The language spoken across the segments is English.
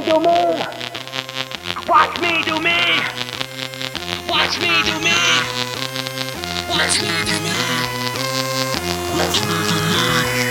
do me. Watch me do me. Watch me do me. Watch me do me. Watch me do me.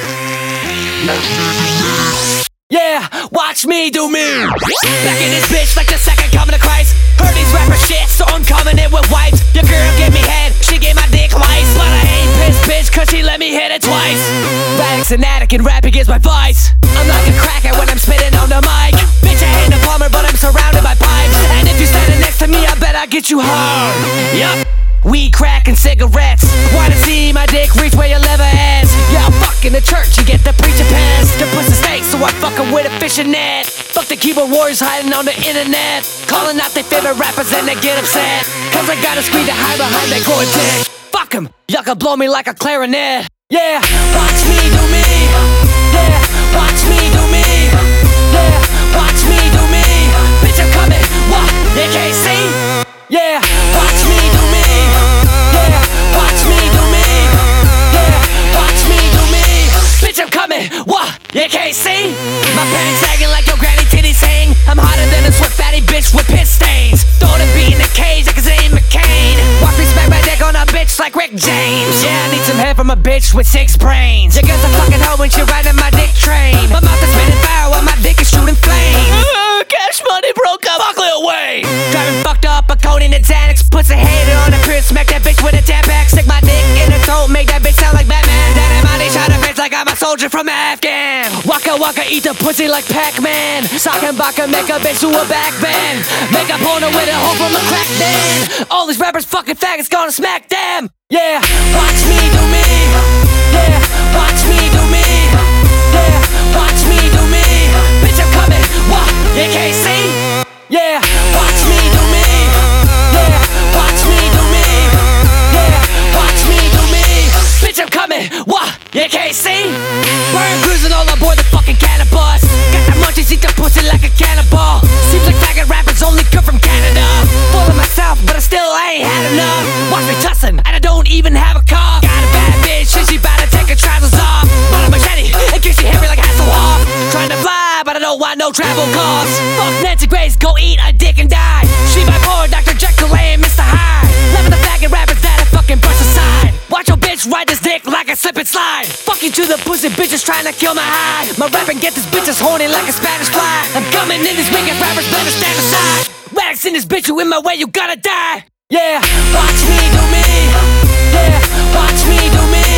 Watch me do me. Yeah, watch me do me. Back in this bitch like the second coming of Christ. Heard these rapper shit, so I'm coming in with wipes. Your girl gave me head, she gave my dick twice. But I ain't pissed, bitch, cause she let me hit it twice. Radix and addict and rapping is my vice. I'm like a crackhead when I'm spitting on the mic. Bitch, I ain't a plumber, but I'm surrounded by pipes. And if you standing next to me, I bet I'll get you hard. Yup. Weed, crack, and cigarettes. Wanna see my dick reach where your lever is? Yeah, I'm fucking the church, you get the preacher pass. The pussy snake, so I fucking with a fishing net. Fuck the keyboard warriors hiding on the internet, calling out their favorite rappers and they get upset. Cause I got a screen to hide behind that growing dick. Fuck 'em, y'all can blow me like a clarinet. Yeah, watch me do me. Yeah, watch me do me. Yeah, watch me do me. Bitch, I'm coming, what? You can't see? Yeah, watch me do me. Yeah, watch me do me. Yeah, watch me do me. Bitch, I'm coming, what? You can't see? My pants sagging like your granny titties hang. I'm hotter than a swift fatty bitch with piss stains. Throw the beat in the cage like it's Ian McCain. Watch me smack my dick on a bitch like Rick James. Yeah, I need some head from a bitch with 6 brains. You guess a fucking hoe when she riding my dick train. My mouth is spinning fire while my dick is shooting flames. Cash money broke up, fuck Lil Wayne. Driving fucked up, a cone in the Xanax. Puts a hater on the crib, smack that bitch with a tampax. Stick my dick in her throat, make that bitch sound like Batman. Then I'm on these shot of bitch like I'm a soldier from Afghan. Waka waka, eat the pussy like Pac-Man. Sock and baka, make a bitch do a backbend. Make a porno with a hole from a crack den. All these rappers fucking faggots gonna smack them. Yeah, watch me do me. Yeah, watch me do me. Yeah, watch me do me. Bitch, I'm coming, what? You can't see? Yeah, watch me do me. Yeah, watch me do me. Yeah, watch me do me. Bitch, I'm coming, what? You can't see? Burn cruising all aboard the fucking cannabis. Got the munchies, eat the pussy like a cannibal. Seems like faggot rappers only come from Canada. Full of myself, but I still ain't had enough. Watch me tussin', and I don't even have a car. Got a bad bitch, and she bout to take her trousers off. Bought a machete, in case she hit me like Hasselhoff. Trying to fly, but I don't want no travel costs. Fuck Nancy Grace, go eat a dick and die. She my poor Dr. Jekyll and Mr. Hyde. Loving the faggot rappers that I fucking brush aside. Watch your bitch ride this dick like a slip and slide. Fuck you to the pussy bitches trying to kill my high. My rapping get this bitches horny like a Spanish fly. I'm coming in these wicked rappers, better stand aside. Radix in this bitch, you in my way, you gotta die. Yeah, watch me do me. Yeah, watch me do me.